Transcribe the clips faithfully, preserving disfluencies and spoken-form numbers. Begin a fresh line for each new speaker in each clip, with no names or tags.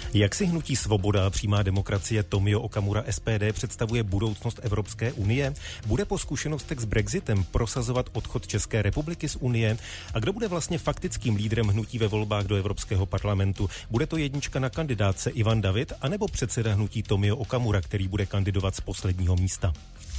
Jak si hnutí Svoboda a přímá demokracie Tomio Okamura S P D představuje budoucnost Evropské unie? Bude po zkušenostech s Brexitem prosazovat odchod České republiky z unie? A kdo bude vlastně faktickým lídrem hnutí ve volbách do Evropského parlamentu? Bude to jednička na kandidátce Ivan David, anebo předseda hnutí Tomio Okamura, který bude kandidovat z posledního místa?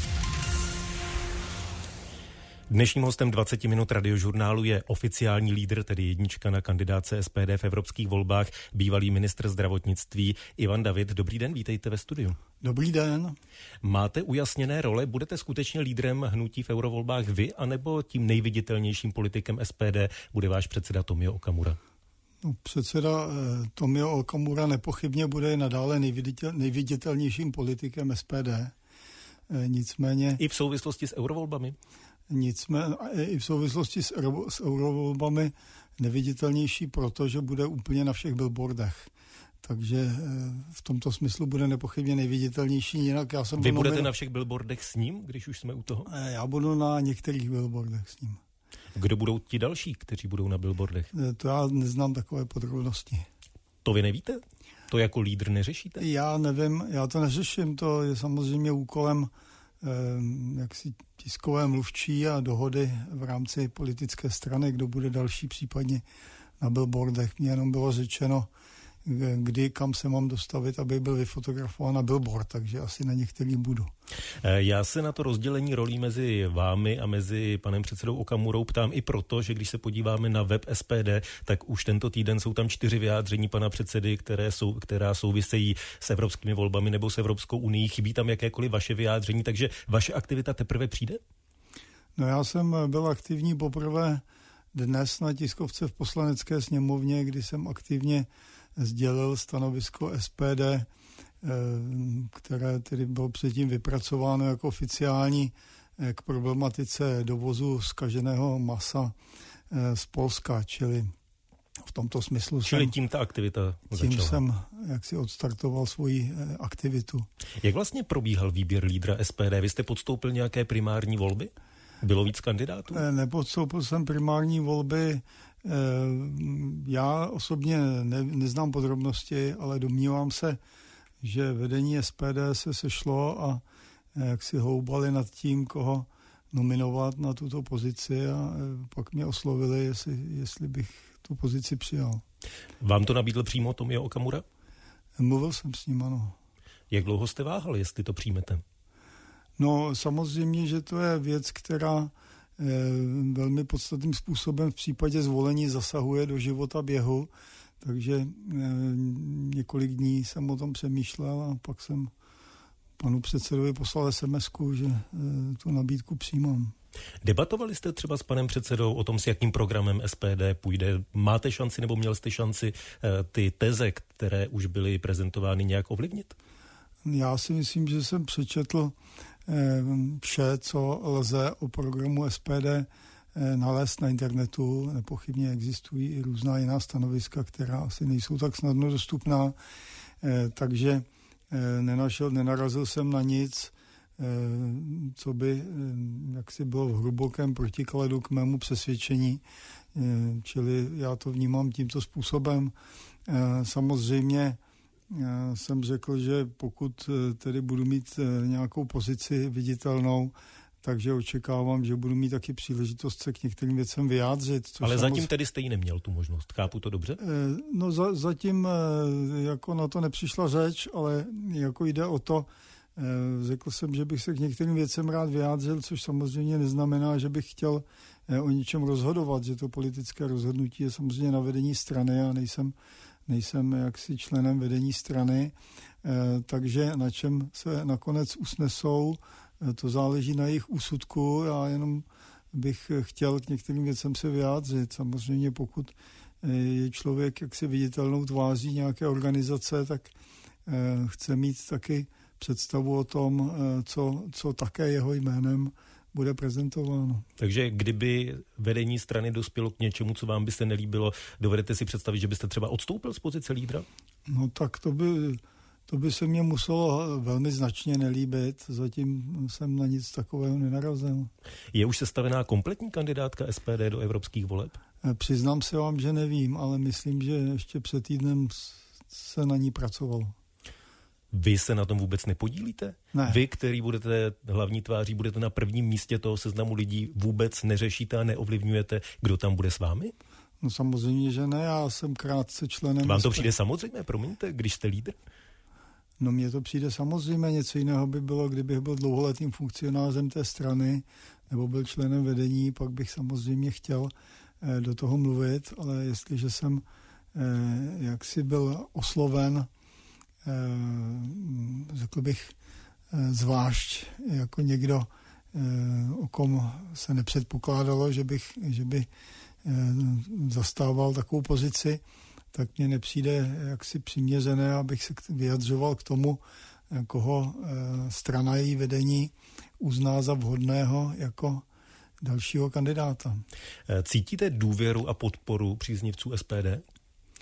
Dnešním hostem dvacet minut radiožurnálu je oficiální lídr, tedy jednička na kandidátce S P D v evropských volbách, bývalý ministr zdravotnictví Ivan David. Dobrý den, vítejte ve studiu.
Dobrý den.
Máte ujasněné role? Budete skutečně lídrem hnutí v eurovolbách vy, anebo tím nejviditelnějším politikem S P D bude váš předseda Tomio Okamura?
No, předseda eh, Tomio Okamura nepochybně bude nadále nejviditel, nejviditelnějším politikem S P D. Eh, nicméně...
I v souvislosti s eurovolbami?
Nicméně i v souvislosti s, euro, s eurovolbami neviditelnější, protože bude úplně na všech billboardech. Takže v tomto smyslu bude nepochybně nejviditelnější. Jinak já jsem
Vy budete
nomino...
na všech billboardech s ním, když už jsme u toho?
Já budu na některých billboardech s ním.
Kdo budou ti další, kteří budou na billboardech?
To já neznám takové podrobnosti.
To vy nevíte? To jako lídr neřešíte?
Já nevím, já to neřeším. To je samozřejmě úkolem jaksi tiskové mluvčí a dohody v rámci politické strany, kdo bude další případně na billboardech. Mně jenom bylo řečeno, kdy, kam se mám dostavit, aby byl vyfotografován na billboard, takže asi na některý budu.
Já se na to rozdělení rolí mezi vámi a mezi panem předsedou Okamurou ptám i proto, že když se podíváme na web S P D, tak už tento týden jsou tam čtyři vyjádření pana předsedy, které jsou, která souvisejí s evropskými volbami nebo s Evropskou unií. Chybí tam jakékoliv vaše vyjádření, takže vaše aktivita teprve přijde?
No já jsem byl aktivní poprvé dnes na tiskovce v Poslanecké sněmovně, kdy jsem aktivně sdělil stanovisko S P D, které tedy bylo předtím vypracováno jako oficiální k problematice dovozu zkaženého masa z Polska, čili v tomto smyslu
čili
jsem...
tím ta aktivita
Tím
začala.
jsem jaksi odstartoval svoji aktivitu.
Jak vlastně probíhal výběr lídra S P D? Vy jste podstoupil nějaké primární volby? Bylo víc kandidátů?
Nepodstoupil jsem primární volby. Já osobně ne, neznám podrobnosti, ale domnívám se, že vedení S P D se sešlo a jak si houbali nad tím, koho nominovat na tuto pozici, a pak mě oslovili, jestli, jestli bych tu pozici přijal.
Vám to nabídl přímo Tomio Okamura?
Mluvil jsem s ním, ano.
Jak dlouho jste váhal, jestli to přijmete?
No samozřejmě, že to je věc, která eh, velmi podstatným způsobem v případě zvolení zasahuje do života běhu, takže eh, několik dní jsem o tom přemýšlel a pak jsem panu předsedovi poslal es em esku, že eh, tu nabídku přijímám.
Debatovali jste třeba s panem předsedou o tom, s jakým programem S P D půjde? Máte šanci nebo měl jste šanci eh, ty teze, které už byly prezentovány, nějak ovlivnit?
Já si myslím, že jsem přečetl vše, co lze o programu S P D nalézt na internetu. Nepochybně existují i různá jiná stanoviska, která asi nejsou tak snadno dostupná, takže nenašel, nenarazil jsem na nic, co by jaksi bylo v hlubokém protikladu k mému přesvědčení, čili já to vnímám tímto způsobem. Samozřejmě já jsem řekl, že pokud tedy budu mít nějakou pozici viditelnou, takže očekávám, že budu mít taky příležitost se k některým věcem vyjádřit.
Ale zatím samozřejmě... tedy jste ji neměl tu možnost, chápu to dobře?
No za, zatím jako na to nepřišla řeč, ale jako jde o to, řekl jsem, že bych se k některým věcem rád vyjádřil, což samozřejmě neznamená, že bych chtěl o ničem rozhodovat, že to politické rozhodnutí je samozřejmě na vedení strany a nejsem nejsem jaksi členem vedení strany, takže na čem se nakonec usnesou, to záleží na jejich úsudku. Já jenom bych chtěl k některým věcem se vyjádřit. Samozřejmě pokud je člověk jaksi viditelnou tváří nějaké organizace, tak chce mít taky představu o tom, co, co také jeho jménem bude prezentováno.
Takže kdyby vedení strany dospělo k něčemu, co vám by se nelíbilo, dovedete si představit, že byste třeba odstoupil z pozice lídra?
No tak to by, to by se mně muselo velmi značně nelíbit. Zatím jsem na nic takového nenarazil.
Je už sestavená kompletní kandidátka S P D do evropských voleb?
Přiznám se vám, že nevím, ale myslím, že ještě před týdnem se na ní pracovalo.
Vy se na tom vůbec nepodílíte?
Ne.
Vy, který budete hlavní tváří, budete na prvním místě toho seznamu lidí, vůbec neřešíte a neovlivňujete, kdo tam bude s vámi?
No samozřejmě, že ne, já jsem krátce členem...
Vám to přijde samozřejmě, promiňte, když jste lídr?
No mně to přijde samozřejmě, něco jiného by bylo, kdybych byl dlouholetým funkcionářem té strany nebo byl členem vedení, pak bych samozřejmě chtěl eh, do toho mluvit, ale jestliže jsem eh, jaksi byl osloven, eh, řekl bych, eh, zvlášť jako někdo, eh, o kom se nepředpokládalo, že, bych, že by eh, zastával takovou pozici, tak mně nepřijde jaksi přiměřené, abych se vyjadřoval k tomu, koho strana její vedení uzná za vhodného jako dalšího kandidáta.
Cítíte důvěru a podporu příznivců S P D?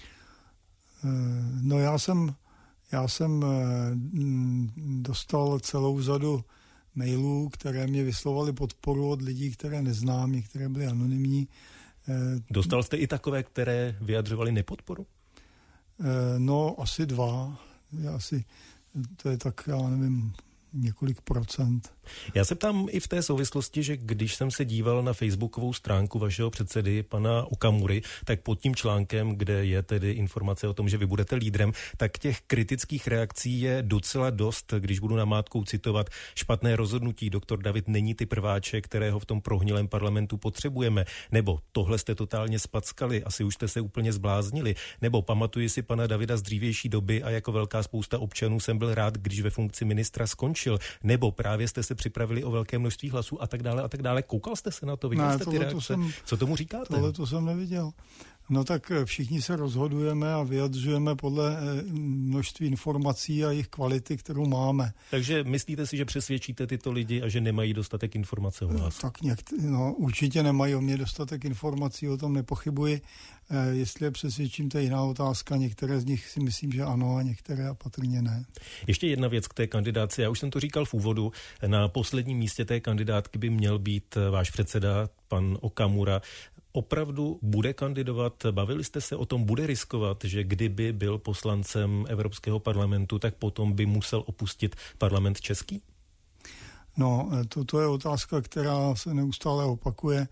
No já jsem, já jsem dostal celou řadu mailů, které mě vyslovaly podporu od lidí, které neznám, některé byly anonymní.
Dostal jste i takové, které vyjadřovaly nepodporu?
No, asi dva. Asi, to je tak, já nevím, několik procent.
Já se ptám i v té souvislosti, že když jsem se díval na facebookovou stránku vašeho předsedy, pana Okamury, tak pod tím článkem, kde je tedy informace o tom, že vy budete lídrem, tak těch kritických reakcí je docela dost, když budu namátkou citovat: špatné rozhodnutí, doktor David není ty prváče, kterého v tom prohnilém parlamentu potřebujeme, nebo tohle jste totálně spackali, asi už jste se úplně zbláznili, nebo pamatuji si pana Davida z dřívější doby a jako velká spousta občanů jsem byl rád, když ve funkci ministra skončil, nebo právě jste se připravili o velké množství hlasů a tak dále a tak dále. Koukal jste se na to? Viděl jste ty reakce? Jsem,
Co
tomu říkáte?
Tohle to jsem neviděl. No tak všichni se rozhodujeme a vyjadřujeme podle množství informací a jejich kvality, kterou máme.
Takže myslíte si, že přesvědčíte tyto lidi a že nemají dostatek informací o vás?
Tak někdy, no, určitě nemají o mě dostatek informací, o tom nepochybuji. E, jestli je přesvědčím, to je jiná otázka. Některé z nich si myslím, že ano, a některé patrně ne.
Ještě jedna věc k té kandidáci. Já už jsem to říkal v úvodu. Na posledním místě té kandidátky by měl být váš předseda, pan Okamura. Opravdu bude kandidovat? Bavili jste se o tom, bude riskovat, že kdyby byl poslancem Evropského parlamentu, tak potom by musel opustit parlament český?
No, to, to je otázka, která se neustále opakuje.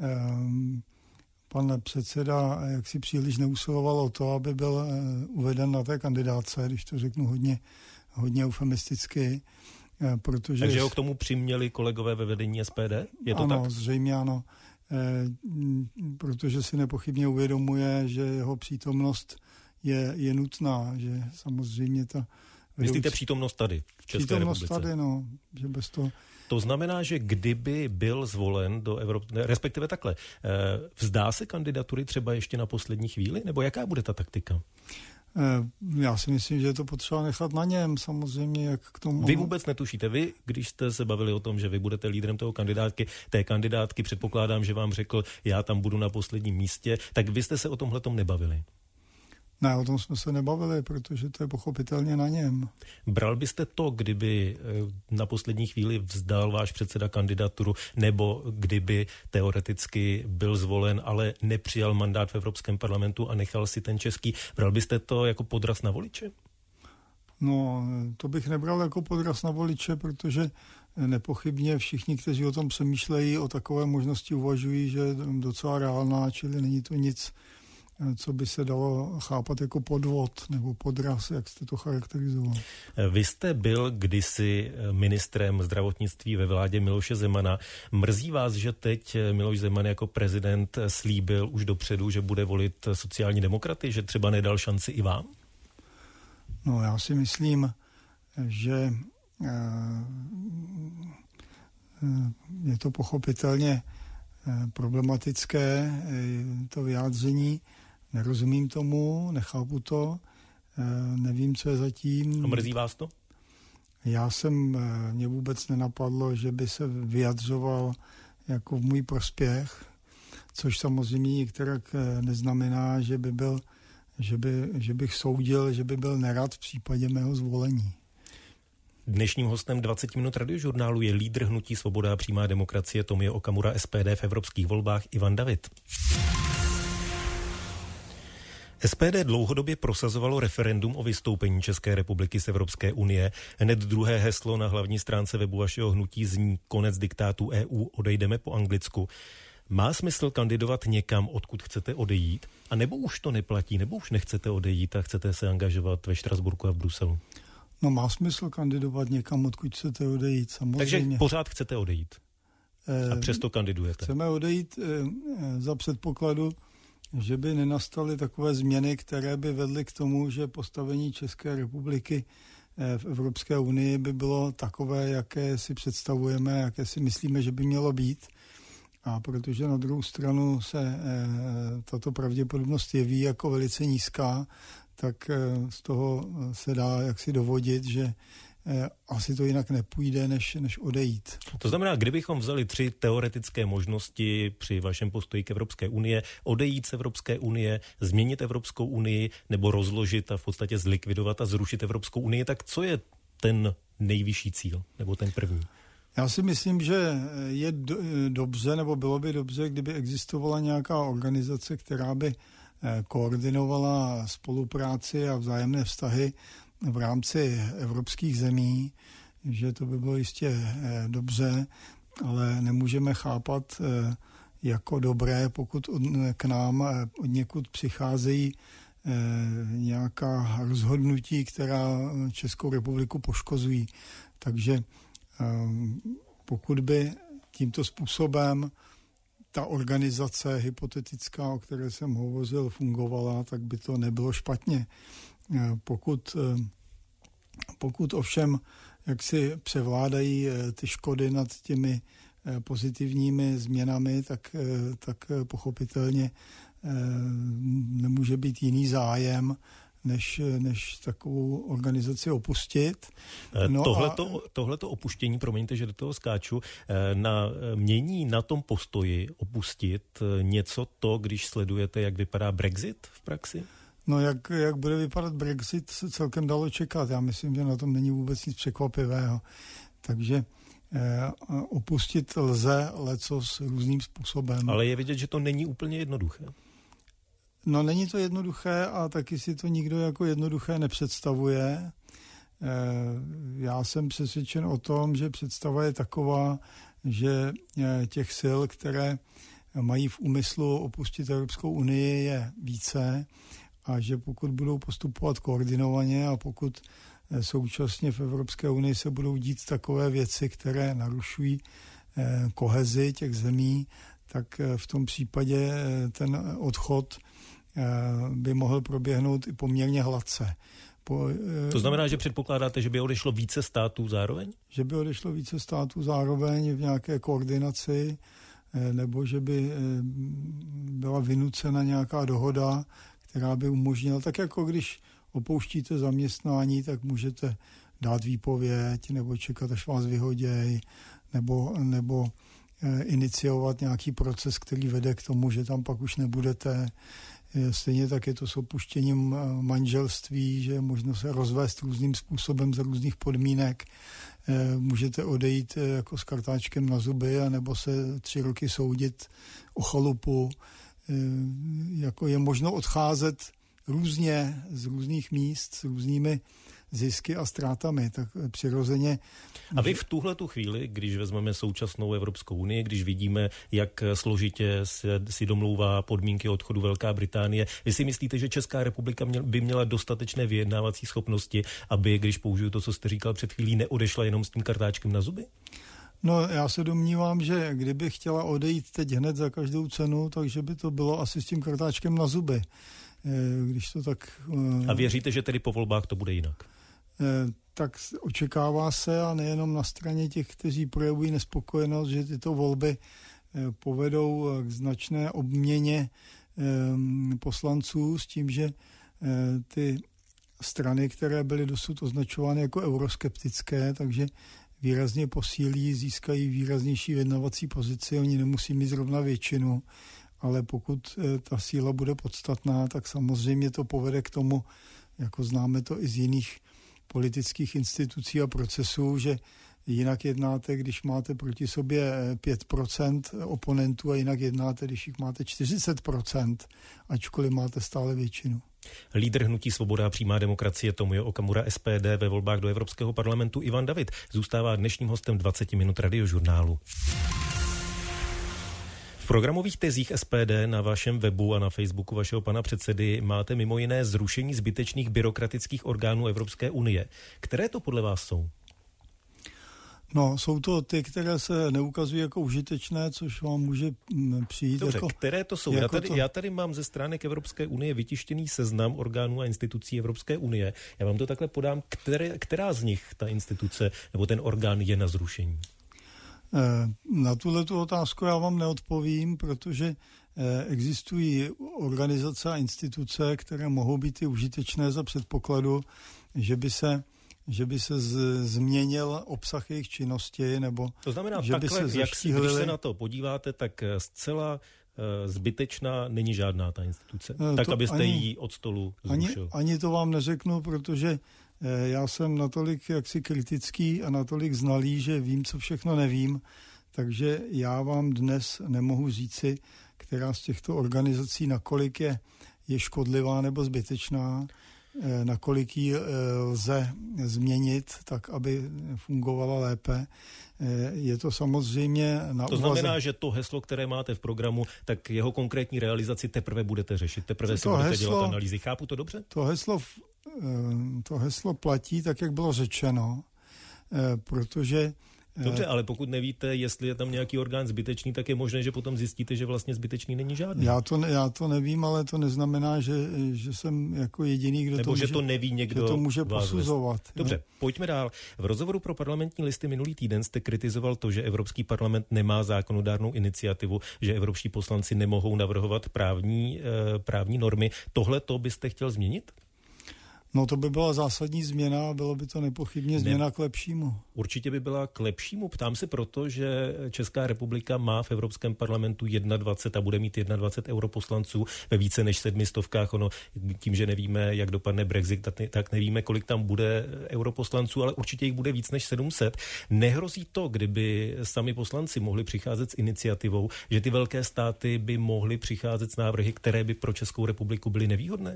Pan předseda jaksi příliš neusiloval o to, aby byl uveden na té kandidáce, když to řeknu hodně, hodně eufemisticky. Protože
Takže ho k tomu přiměli kolegové ve vedení S P D? Je to
ano,
tak?
Zřejmě ano. Protože si nepochybně uvědomuje, že jeho přítomnost je, je nutná, že samozřejmě ta...
Vedoucí... Myslíte přítomnost tady, v České
přítomnost
republice?
Tady, no, že bez toho...
To znamená, že kdyby byl zvolen do Evropy, respektive takhle, vzdá se kandidatury třeba ještě na poslední chvíli, nebo jaká bude ta taktika?
Já si myslím, že je to potřeba nechat na něm, samozřejmě, jak k tomu...
Vy vůbec netušíte. Vy, když jste se bavili o tom, že vy budete lídrem toho kandidátky, té kandidátky, předpokládám, že vám řekl, já tam budu na posledním místě, tak vy jste se o tomhletom nebavili?
Ne, o tom jsme se nebavili, protože to je pochopitelně na něm.
Bral byste to, kdyby na poslední chvíli vzdal váš předseda kandidaturu, nebo kdyby teoreticky byl zvolen, ale nepřijal mandát v Evropském parlamentu a nechal si ten český, bral byste to jako podraz na voliče?
No, to bych nebral jako podraz na voliče, protože nepochybně všichni, kteří o tom přemýšlejí, o takové možnosti uvažují, že je docela reálná, čili není to nic, co by se dalo chápat jako podvod nebo podraz, jak jste to charakterizoval.
Vy jste byl kdysi ministrem zdravotnictví ve vládě Miloše Zemana. Mrzí vás, že teď Miloš Zeman jako prezident slíbil už dopředu, že bude volit sociální demokraty, že třeba nedal šanci i vám?
No, já si myslím, že je to pochopitelně problematické, to vyjádření. Nerozumím tomu, nechápu to, nevím, co je zatím.
A mrzí vás to?
Já jsem, mě vůbec nenapadlo, že by se vyjadřoval jako v můj prospěch, což samozřejmě některak neznamená, že by byl, že by, že bych soudil, že by byl nerad v případě mého zvolení.
Dnešním hostem dvacet minut radiožurnálu je lídr hnutí Svoboda a přímá demokracie Tomio Okamura S P D v evropských volbách Ivan David. S P D dlouhodobě prosazovalo referendum o vystoupení České republiky z Evropské unie. Hned druhé heslo na hlavní stránce webu vašeho hnutí zní konec diktátu E U, odejdeme po Anglicku. Má smysl kandidovat někam, odkud chcete odejít? A nebo už to neplatí, nebo už nechcete odejít a chcete se angažovat ve Štrasburku a v Bruselu?
No má smysl kandidovat někam, odkud chcete odejít, samozřejmě.
Takže pořád chcete odejít a přesto kandidujete?
Chceme odejít za předpokladu, že by nenastaly takové změny, které by vedly k tomu, že postavení České republiky v Evropské unii by bylo takové, jaké si představujeme, jaké si myslíme, že by mělo být. A protože na druhou stranu se tato pravděpodobnost jeví jako velice nízká, tak z toho se dá jaksi dovodit, že asi to jinak nepůjde, než, než odejít.
To znamená, kdybychom vzali tři teoretické možnosti při vašem postoji k Evropské unie, odejít z Evropské unie, změnit Evropskou unii nebo rozložit a v podstatě zlikvidovat a zrušit Evropskou unii, tak co je ten nejvyšší cíl nebo ten první?
Já si myslím, že je do, dobře, nebo bylo by dobře, kdyby existovala nějaká organizace, která by koordinovala spolupráci a vzájemné vztahy v rámci evropských zemí, že to by bylo jistě dobře, ale nemůžeme chápat jako dobré, pokud od, k nám od někud přicházejí nějaká rozhodnutí, která Českou republiku poškozují. Takže pokud by tímto způsobem ta organizace hypotetická, o které jsem hovořil, fungovala, tak by to nebylo špatně. Pokud, pokud ovšem jaksi převládají ty škody nad těmi pozitivními změnami, tak, tak pochopitelně nemůže být jiný zájem, než, než takovou organizaci opustit.
No tohleto, a... tohleto opuštění, promiňte, že do toho skáču, na, mění na tom postoji opustit něco to, když sledujete, jak vypadá Brexit v praxi?
No jak, jak bude vypadat Brexit, se celkem dalo čekat. Já myslím, že na tom není vůbec nic překvapivého. Takže eh, opustit lze lecos různým způsobem.
Ale je vidět, že to není úplně jednoduché.
No není to jednoduché a taky si to nikdo jako jednoduché nepředstavuje. Já jsem přesvědčen o tom, že představa je taková, že těch sil, které mají v úmyslu opustit Evropskou unii, je více a že pokud budou postupovat koordinovaně a pokud současně v Evropské unii se budou dít takové věci, které narušují kohezi těch zemí, tak v tom případě ten odchod by mohl proběhnout i poměrně hladce. Po,
to znamená, že předpokládáte, že by odešlo více států zároveň?
Že by odešlo více států zároveň v nějaké koordinaci, nebo že by byla vynucena nějaká dohoda, která by umožnila, tak jako když opouštíte zaměstnání, tak můžete dát výpověď, nebo čekat, až vás vyhoděj, nebo, nebo iniciovat nějaký proces, který vede k tomu, že tam pak už nebudete. Stejně tak je to s opuštěním manželství, že je možno se rozvést různým způsobem za různých podmínek. Můžete odejít jako s kartáčkem na zuby, anebo se tři roky soudit o chalupu. Jako je možno odcházet různě z různých míst, s různými zisky a ztrátami, tak přirozeně.
A vy v tuhletu chvíli, když vezmeme současnou Evropskou unii, když vidíme, jak složitě si domlouvá podmínky odchodu Velká Británie, vy si myslíte, že Česká republika by měla dostatečné vyjednávací schopnosti, aby, když použiju to, co jste říkal před chvílí, neodešla jenom s tím kartáčkem na zuby?
No, já se domnívám, že kdyby chtěla odejít teď hned za každou cenu, takže by to bylo asi s tím kartáčkem na zuby. Když to tak...
A věříte, že tedy po volbách to bude jinak?
Tak očekává se, a nejenom na straně těch, kteří projevují nespokojenost, že tyto volby povedou k značné obměně poslanců s tím, že ty strany, které byly dosud označovány jako euroskeptické, takže výrazně posílí, získají výraznější vyjednavací pozici, oni nemusí mít zrovna většinu, ale pokud ta síla bude podstatná, tak samozřejmě to povede k tomu, jako známe to i z jiných politických institucí a procesů, že jinak jednáte, když máte proti sobě pět procent oponentů a jinak jednáte, když jich máte čtyřicet procent, ačkoliv máte stále většinu.
Lídr hnutí Svoboda a přímá demokracie Tomio Okamura S P D ve volbách do Evropského parlamentu Ivan David zůstává dnešním hostem dvacet minut Radiožurnálu. V programových tezích S P D na vašem webu a na Facebooku vašeho pana předsedy máte mimo jiné zrušení zbytečných byrokratických orgánů Evropské unie. Které to podle vás jsou?
No, jsou to ty, které se neukazují jako užitečné, což vám může přijít.
Dobře,
jako,
které to jsou?
Jako
já, tady,
to...
já tady mám ze stránek Evropské unie vytištěný seznam orgánů a institucí Evropské unie. Já vám to takhle podám, které, která z nich ta instituce nebo ten orgán je na zrušení?
Na tuhletu otázku já vám neodpovím, protože existují organizace a instituce, které mohou být i užitečné za předpokladu, že by se že by se z, změnil obsah jejich činnosti, nebo
to znamená,
že
takhle,
by se
jak si, když se na to podíváte, tak zcela uh, zbytečná není žádná ta instituce. Uh, tak, abyste ani, ji od stolu zrušil.
Ani, ani to vám neřeknu, protože uh, já jsem natolik jaksi kritický a natolik znalý, že vím, co všechno nevím, takže já vám dnes nemohu říci, která z těchto organizací, nakolik je, je škodlivá nebo zbytečná, nakolik ji lze změnit, tak aby fungovala lépe. Je to samozřejmě na
To
úvaze.
znamená, že to heslo, které máte v programu, tak jeho konkrétní realizaci teprve budete řešit, teprve si budete heslo, dělat analýzy. Chápu to dobře?
To heslo, to heslo platí tak, jak bylo řečeno, protože
Dobře, ale pokud nevíte, jestli je tam nějaký orgán zbytečný, tak je možné, že potom zjistíte, že vlastně zbytečný není žádný.
Já to, já to nevím, ale to neznamená, že, že jsem jako jediný, kdo
Nebo
to může,
že to neví někdo,
to může posuzovat.
Dobře, jo? Pojďme dál. V rozhovoru pro Parlamentní listy minulý týden jste kritizoval to, že Evropský parlament nemá zákonodárnou iniciativu, že evropští poslanci nemohou navrhovat právní, právní normy. Tohle to byste chtěl změnit?
No to by byla zásadní změna a bylo by to nepochybně změna ne. k lepšímu.
Určitě by byla k lepšímu. Ptám se proto, že Česká republika má v Evropském parlamentu dvacet jedna a bude mít dvacet jedna europoslanců ve více než sedmi stovkách. Ono, tím, že nevíme, jak dopadne Brexit, tak nevíme, kolik tam bude europoslanců, ale určitě jich bude víc než sedm set. Nehrozí to, kdyby sami poslanci mohli přicházet s iniciativou, že ty velké státy by mohly přicházet s návrhy, které by pro Českou republiku byly nevýhodné?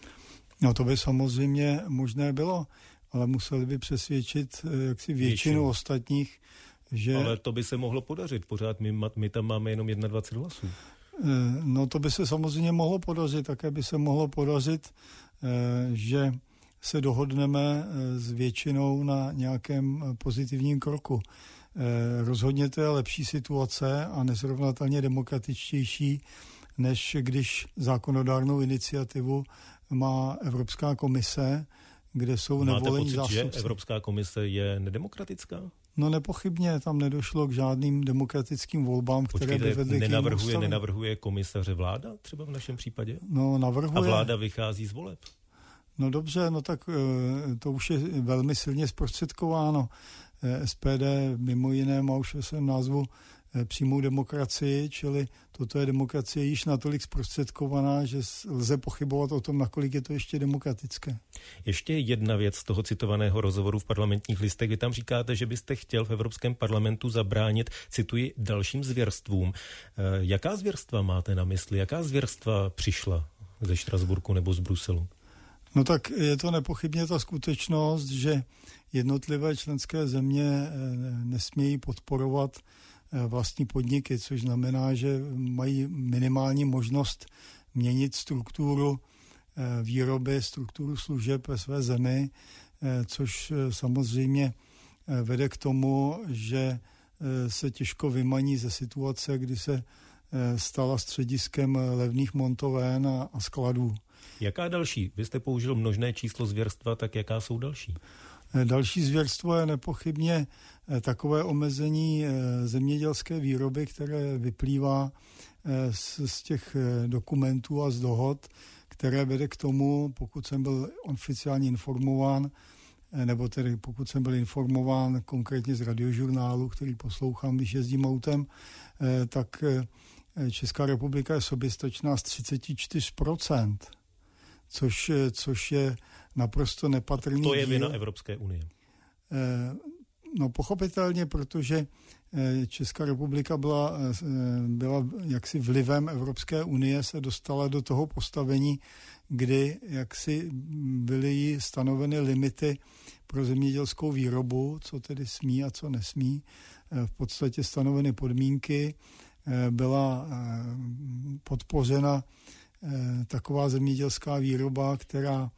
No to by samozřejmě možné bylo, ale museli by přesvědčit jaksi většinu, většinu. ostatních, že...
Ale to by se mohlo podařit, pořád my, my tam máme jenom dvacet jedna hlasů.
No to by se samozřejmě mohlo podařit, také by se mohlo podařit, že se dohodneme s většinou na nějakém pozitivním kroku. Rozhodně to je lepší situace a nesrovnatelně demokratičtější, než když zákonodárnou iniciativu má Evropská komise, kde jsou
Máte
nevolení
pocit,
zástupci.
že Evropská komise je nedemokratická?
No nepochybně, tam nedošlo k žádným demokratickým volbám, které
Počkejte,
by vedly
nenavrhuje,
k jejím
nenavrhuje komisaře vláda třeba v našem případě?
No navrhuje.
A vláda vychází z voleb?
No dobře, no tak to už je velmi silně zprostředkováno. S P D mimo jiné má už ve svém názvu přímou demokracii, čili toto je demokracie již natolik zprostředkovaná, že lze pochybovat o tom, nakolik je to ještě demokratické. Ještě
jedna věc z toho citovaného rozhovoru v Parlamentních listech. Vy tam říkáte, že byste chtěl v Evropském parlamentu zabránit, cituji, dalším zvěrstvům. Jaká zvěrstva máte na mysli? Jaká zvěrstva přišla ze Štrasburku nebo z Bruselu?
No tak je to nepochybně ta skutečnost, že jednotlivé členské země nesmějí podporovat vlastní podniky, což znamená, že mají minimální možnost měnit strukturu výroby, strukturu služeb ve své zemi, což samozřejmě vede k tomu, že se těžko vymaní ze situace, kdy se stala střediskem levných montoven a skladů.
Jaká další? Vy jste použil množné číslo zvěrstva, tak jaká jsou další?
Další zvěrstvo je nepochybně takové omezení zemědělské výroby, které vyplývá z těch dokumentů a z dohod, které vede k tomu, pokud jsem byl oficiálně informován, nebo tedy pokud jsem byl informován konkrétně z Radiožurnálu, který poslouchám, když jezdím autem, tak Česká republika je soběstačná z třicet čtyři procent, což, což je naprosto nepatrný
To je
díl.
vina Evropské unie.
No pochopitelně, protože Česká republika byla, byla jaksi vlivem Evropské unie, se dostala do toho postavení, kdy jaksi byly jí stanoveny limity pro zemědělskou výrobu, co tedy smí a co nesmí. V podstatě stanoveny podmínky, byla podpořena taková zemědělská výroba, která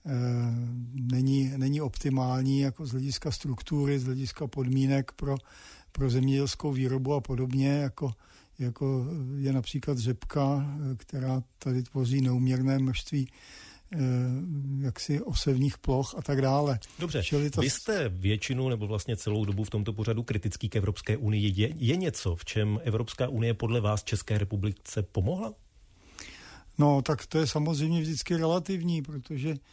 není, není optimální jako z hlediska struktury, z hlediska podmínek pro, pro zemědělskou výrobu a podobně, jako, jako je například řepka, která tady tvoří neuměrné množství jaksi osevních ploch a tak dále.
Dobře, ta... vy jste většinu nebo vlastně celou dobu v tomto pořadu kritický k Evropské unii. Je, je něco, v čem Evropská unie podle vás České republice pomohla?
No, tak to je samozřejmě vždycky relativní, protože eh,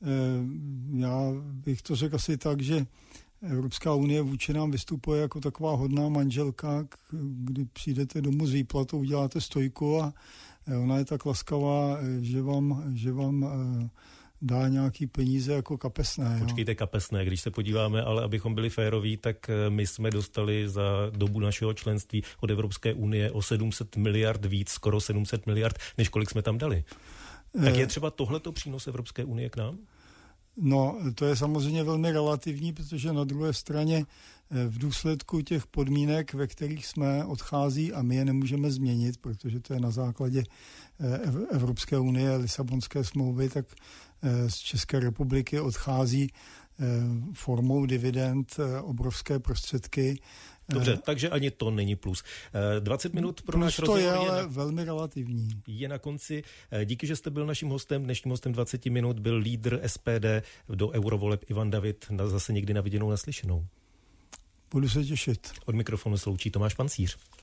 já bych to řekl asi tak, že Evropská unie vůči nám vystupuje jako taková hodná manželka, kdy přijdete domů s výplatou, uděláte stojku a ona je tak laskavá, že vám, že vám dá nějaký peníze jako kapesné.
Počkejte,
jo.
kapesné, když se podíváme, ale abychom byli féroví, tak my jsme dostali za dobu našeho členství od Evropské unie o sedm set miliard víc, skoro sedm set miliard, než kolik jsme tam dali. Tak je třeba tohleto přínos Evropské unie k nám?
No, to je samozřejmě velmi relativní, protože na druhé straně v důsledku těch podmínek, ve kterých jsme, odchází a my je nemůžeme změnit, protože to je na základě Evropské unie, Lisabonské smlouvy, tak z České republiky odchází formou dividend obrovské prostředky.
Dobře, takže ani to není plus. dvacet minut pro náš
rozhovor je, ale
je na,
velmi relativní.
Je na konci. Díky, že jste byl naším hostem. Dnešním hostem dvacet minut byl lídr S P D do eurovoleb Ivan David. Na zase někdy na viděnou, naslyšenou.
Budu se těšit.
Od mikrofonu sloučí Tomáš Pancíř.